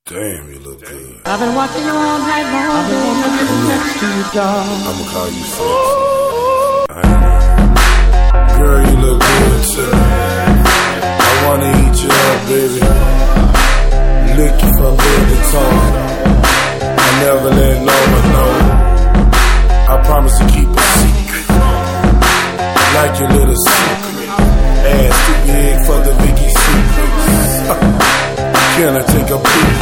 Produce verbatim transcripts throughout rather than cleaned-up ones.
Damn, you look good. I've been watching you all night long. I've been wanting next to you, darling. I'ma call you sexy. Girl, you look good too. I wanna eat you up, baby. Lick you from head to toe. I never let no one know. I promise to keep a secret, like your little secret. Ass too big for the Vicky secrets. Can I take a peek?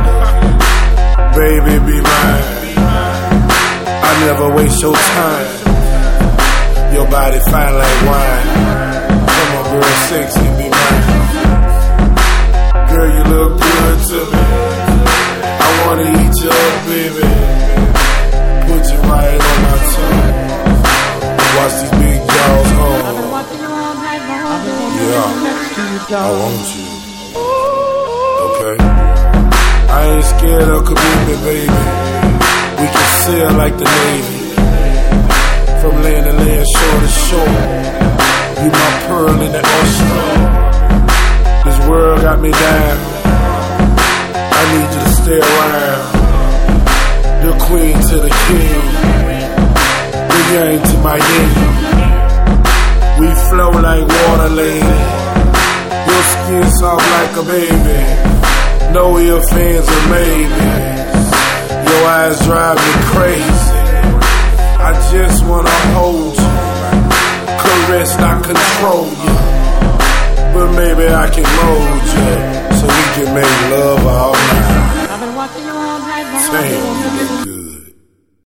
Baby, be mine. I never waste your time. Your body fine like wine. Come on, girl, sexy, be mine. Girl, you look good to me. I wanna eat you up, baby. Put you right on my tongue. Watch these big jaws home. I've been watching you all night long. I've been wanting Yeah, next to you, I darling. want you. Okay. I ain't scared of commitment, baby. We can sail like the Navy, from land to land, shore to shore. You my pearl in the ocean. This world got me down. I need you to stay around. The queen to the king, the yang to my yin. We flow like water, lady. Your skin soft like a baby. No ifs, ands, or maybes. Your eyes drive me crazy. I just wanna hold you, caress, not control you. But maybe I can mold you, so we can make love all night. I've been watching you all night long. Damn, you look good.